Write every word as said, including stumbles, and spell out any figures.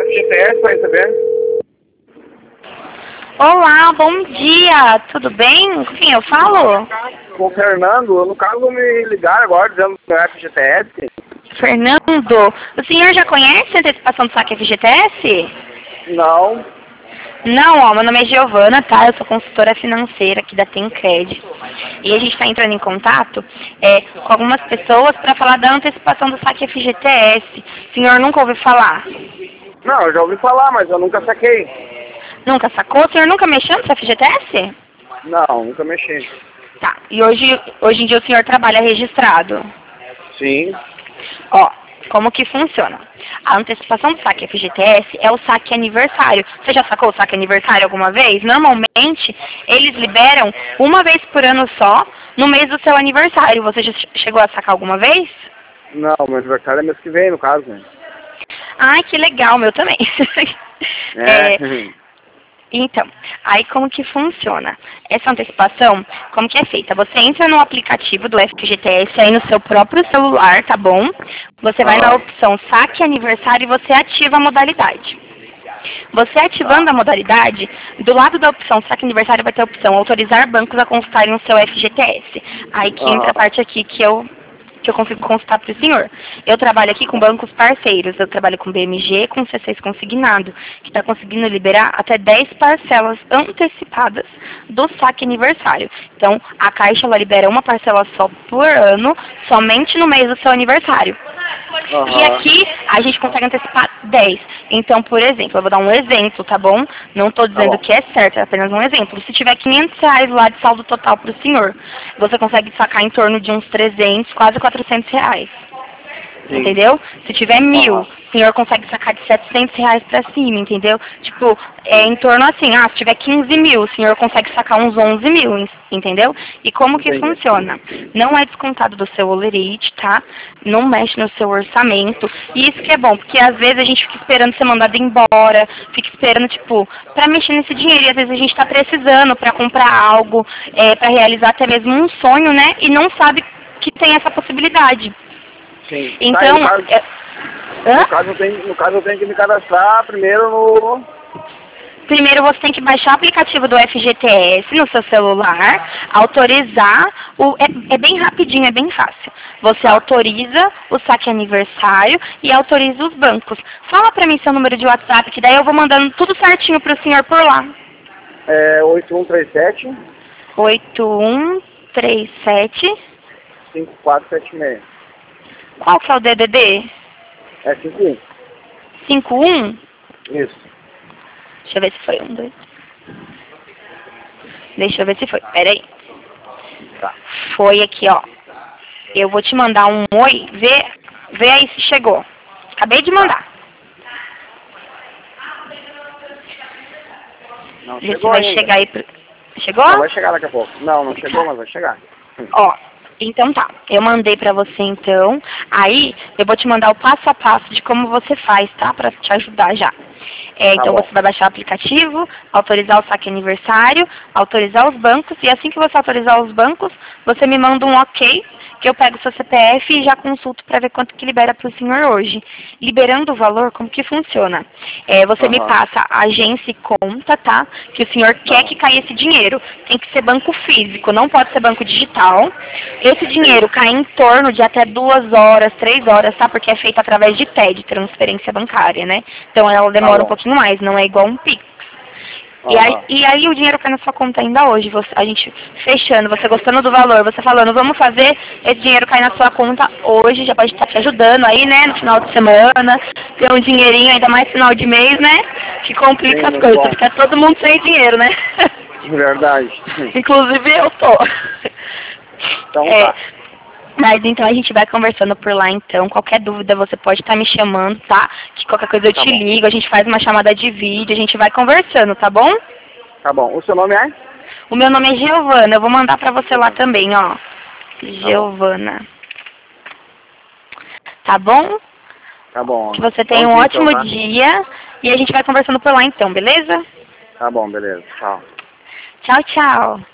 F G T S para receber. Olá, bom dia, tudo bem? Com quem eu falo? Com o Fernando, no caso me ligaram agora dizendo que é F G T S. Fernando, o senhor já conhece a antecipação do saque F G T S? Não. Não, ó, meu nome é Giovana, tá? Eu sou consultora financeira aqui da Tencred. E a gente está entrando em contato é, com algumas pessoas para falar da antecipação do saque F G T S. O senhor nunca ouviu falar? Não, eu já ouvi falar, mas eu nunca saquei. Nunca sacou? O senhor nunca mexeu no F G T S? Não, nunca mexi. Tá, e hoje, hoje em dia o senhor trabalha registrado? Sim. Ó, como que funciona? A antecipação do saque F G T S é o saque aniversário. Você já sacou o saque aniversário alguma vez? Normalmente, eles liberam uma vez por ano só, no mês do seu aniversário. Você já chegou a sacar alguma vez? Não, meu aniversário é mês que vem, no caso, né? Ai, que legal, meu também. É. é, Então, aí como que funciona? Essa antecipação, como que é feita? Você entra no aplicativo do F G T S aí no seu próprio celular, tá bom? Você vai na Ah. opção saque aniversário e você ativa a modalidade. Você ativando a modalidade, do lado da opção saque aniversário vai ter a opção autorizar bancos a consultarem o seu F G T S. Aí que entra a parte aqui que eu que eu consigo consultar para o senhor. Eu trabalho aqui com bancos parceiros, eu trabalho com B M G, com C seis consignado, que está conseguindo liberar até dez parcelas antecipadas do saque aniversário. Então, a Caixa ela libera uma parcela só por ano, somente no mês do seu aniversário. Uhum. E aqui, a gente consegue antecipar dez. Então, por exemplo, eu vou dar um exemplo, tá bom? Não estou dizendo Tá que é certo, é apenas um exemplo. Se tiver quinhentos reais lá de saldo total para o senhor, você consegue sacar em torno de uns trezentos, quase quatrocentos reais. Sim. Entendeu? Se tiver mil, Uhum. o senhor consegue sacar de setecentos reais pra cima, entendeu? Tipo, é em torno assim, ah, se tiver quinze mil, o senhor consegue sacar uns onze mil, entendeu? E como que Entendi. funciona? Não é descontado do seu holerite, tá? Não mexe no seu orçamento. E isso que é bom, porque às vezes a gente fica esperando ser mandado embora, fica esperando, tipo, pra mexer nesse dinheiro. E às vezes a gente tá precisando pra comprar algo, é, pra realizar até mesmo um sonho, né? E não sabe que tem essa possibilidade. Sim. Então, Tá, no, caso, é... Hã? no, caso eu tenho, no caso eu tenho que me cadastrar primeiro no... Primeiro você tem que baixar o aplicativo do F G T S no seu celular, autorizar, o, é, é bem rapidinho, é bem fácil. Você autoriza o saque aniversário e autoriza os bancos. Fala pra mim seu número de WhatsApp, que daí eu vou mandando tudo certinho pro senhor por lá. É oito um três sete, oito um três sete, cinco quatro sete seis. qual que é o D D D? É cinco um. cinco um? Isso. Deixa eu ver se foi um, dois. Deixa eu ver se foi. Pera aí. Tá. Foi aqui, ó. Eu vou te mandar um oi. Vê, vê aí se chegou. Acabei de mandar. Não Vê se chegou vai ainda. chegar aí. Pro... Chegou? Não, vai chegar daqui a pouco. Não, não chegou, mas vai chegar. Ó, então tá. Eu mandei pra você então. Aí eu vou te mandar o passo a passo de como você faz, tá? Pra te ajudar já. É, Tá então bom. você vai baixar o aplicativo, autorizar o saque aniversário, autorizar os bancos, e assim que você autorizar os bancos, você me manda um ok, que eu pego o seu C P F e já consulto para ver quanto que libera para o senhor hoje. Liberando o valor, como que funciona? É, você Uhum. me passa a agência e conta, tá? Que o senhor quer que caia esse dinheiro. Tem que ser banco físico, não pode ser banco digital. Esse dinheiro cai em torno de até duas horas, três horas, tá? Porque é feito através de T E D, transferência bancária, né? Então ela demora Tá um pouquinho mais, não é igual um Pix. Uhum. E, aí, e aí o dinheiro cai na sua conta ainda hoje, você, a gente fechando, você gostando do valor, você falando, vamos fazer, esse dinheiro cai na sua conta hoje, já pode estar te ajudando aí, né, no final de semana, ter um dinheirinho, ainda mais final de mês, né, que complica Sim, as muito coisas, bom. fica todo mundo sem dinheiro, né. Verdade. Inclusive eu tô. Então É, tá. mas então a gente vai conversando por lá então. Qualquer dúvida você pode estar me chamando, tá? Que qualquer coisa eu Tá te bom. ligo, a gente faz uma chamada de vídeo, a gente vai conversando, tá bom? Tá bom. O seu nome é? O meu nome é Giovana, eu vou mandar pra você lá também, ó. Giovana. Tá bom? Tá bom. Que você tenha Bom um dia, ótimo então, tá? dia e a gente vai conversando por lá então, beleza? Tá bom, beleza. Tchau. Tchau, tchau.